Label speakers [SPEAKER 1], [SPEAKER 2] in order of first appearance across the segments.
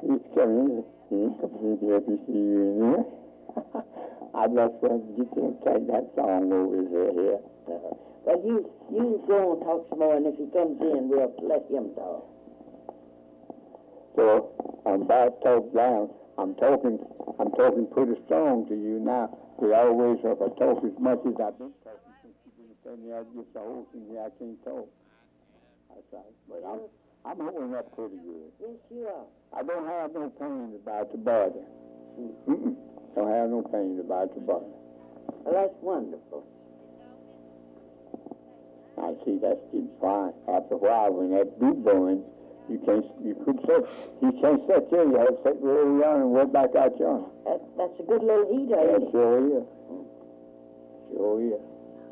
[SPEAKER 1] He's coming. He's coming here to see you in here. I just want to get you to take that song over his head.
[SPEAKER 2] Well, you go and talk some more, and if he comes in, we'll let him talk.
[SPEAKER 1] So I'm about to talk down. I'm talking pretty strong to you now. We always, if I talk as much as I've been talking since you've been telling me, I get the whole thing here, I can't talk. That's right. But I'm holding up pretty good.
[SPEAKER 2] Yes, you are.
[SPEAKER 1] I don't have no pain about the body. Don't have no pain about the body.
[SPEAKER 2] Well, that's wonderful.
[SPEAKER 1] I see that's fine. After a while, when that beat going, you can't sit there. You have to sit really young and work back out young.
[SPEAKER 2] That's a good little heater,
[SPEAKER 1] Yeah,
[SPEAKER 2] ain't it?
[SPEAKER 1] sure is. Sure is.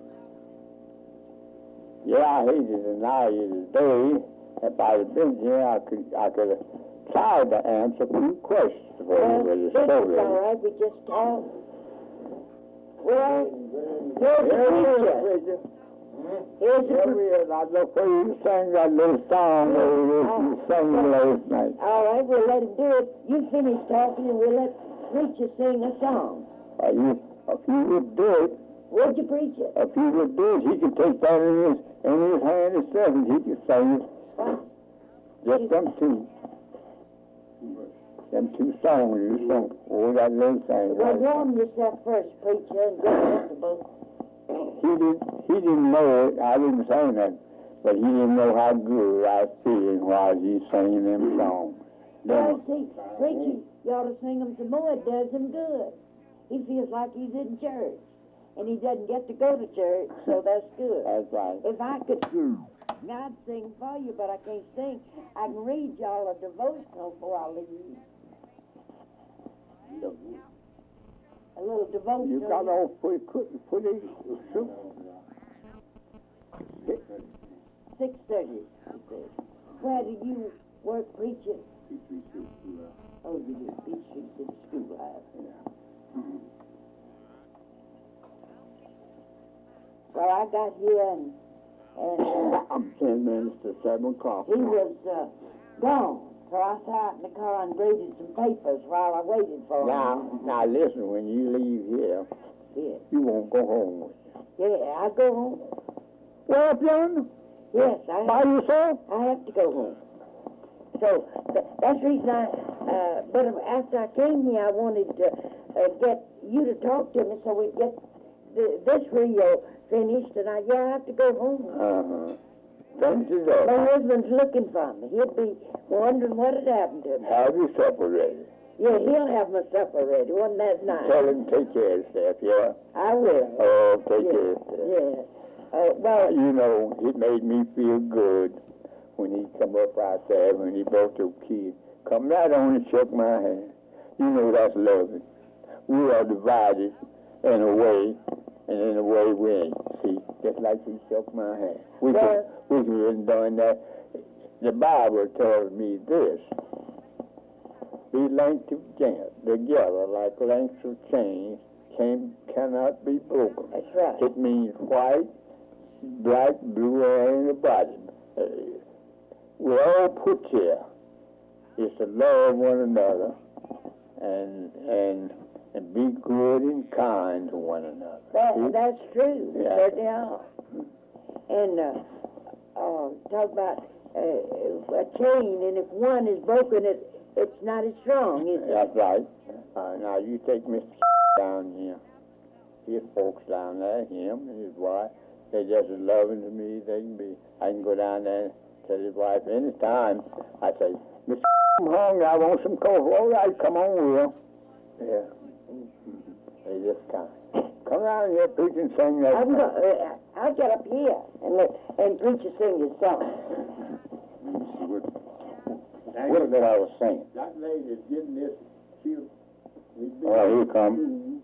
[SPEAKER 1] Yeah, I hated it now today. If I'd have been here, I could have tried to answer a few questions for you with the
[SPEAKER 2] This is
[SPEAKER 1] story.
[SPEAKER 2] all right. We just talk. Well, here's the preacher. Here's the preacher.
[SPEAKER 1] I look for you to sing that little song you sang last night.
[SPEAKER 2] All right, we'll let him do it. You finish talking, and we'll let preacher sing a song.
[SPEAKER 1] If you would do it,
[SPEAKER 2] Would you, preacher?
[SPEAKER 1] if he would do it, he could take that in his hand himself and he could sing it. Just them two. Them two songs you sung. Oh, that little thing.
[SPEAKER 2] Well, warm yourself first, preacher, and get comfortable.
[SPEAKER 1] He didn't know it. I didn't sing that. But he didn't know how good I was feeling while he singing them songs.
[SPEAKER 2] Well, see, preacher, you ought to sing them some more. It does him good. He feels like he's in church. And he doesn't get to go to church, so that's good.
[SPEAKER 1] That's right.
[SPEAKER 2] If I could, I'd sing for you, but I can't sing. I can read y'all a devotional before I leave. A little devotional.
[SPEAKER 1] You got all pretty soup.
[SPEAKER 2] 6:30. Where do you work, preacher? Oh, you do. Beach Street City Schoolhouse.
[SPEAKER 1] Yeah.
[SPEAKER 2] Well, I got here and
[SPEAKER 1] I'm 10 minutes to 7 o'clock.
[SPEAKER 2] he was gone. So I sat in the car and graded some papers while I waited for him.
[SPEAKER 1] Now listen, when you leave here,
[SPEAKER 2] Yeah.
[SPEAKER 1] you won't go home with you.
[SPEAKER 2] Yeah, I go home.
[SPEAKER 1] Well, John,
[SPEAKER 2] Yes,
[SPEAKER 1] by yourself?
[SPEAKER 2] I have to go home. So that's the reason but after I came here, I wanted to get you to talk to me so we'd get this reel finished, and I have to go home.
[SPEAKER 1] Thank you, though.
[SPEAKER 2] My husband's looking for me. He'll be wondering what had happened to me.
[SPEAKER 1] Have your supper ready.
[SPEAKER 2] Yeah, he'll have my supper ready. Wasn't that nice?
[SPEAKER 1] Tell him to take care of himself, yeah?
[SPEAKER 2] I will.
[SPEAKER 1] Oh, take care of himself.
[SPEAKER 2] Yeah. Well,
[SPEAKER 1] You know, it made me feel good when he come up out there, when he brought the kid. Come right on and shook my hand. You know that's loving. We are divided in a way, and in a way we ain't. See, just like he shook my hand. We could have done that. The Bible tells me this. Be linked together like links of chains cannot be broken.
[SPEAKER 2] that's right.
[SPEAKER 1] It means white, black, blue, or anybody. We're all put here is to love one another and be good and kind to one another.
[SPEAKER 2] That's true.
[SPEAKER 1] Yeah.
[SPEAKER 2] Certainly are. And talk about a chain, and if one is broken, it's not as strong, is it?
[SPEAKER 1] That's right. Now you take Mr. down here. His folks down there, him and his wife, they're just as loving to me as they can be. I can go down there and tell his wife anytime. I say, Mr. I'm hungry, I want some coffee. All right, come on, Will. Yeah. They just come around here, preach and sing that.
[SPEAKER 2] I'll get up here and preacher sing his song.
[SPEAKER 1] What did I was saying?
[SPEAKER 3] That lady's getting this.
[SPEAKER 1] Oh, here come.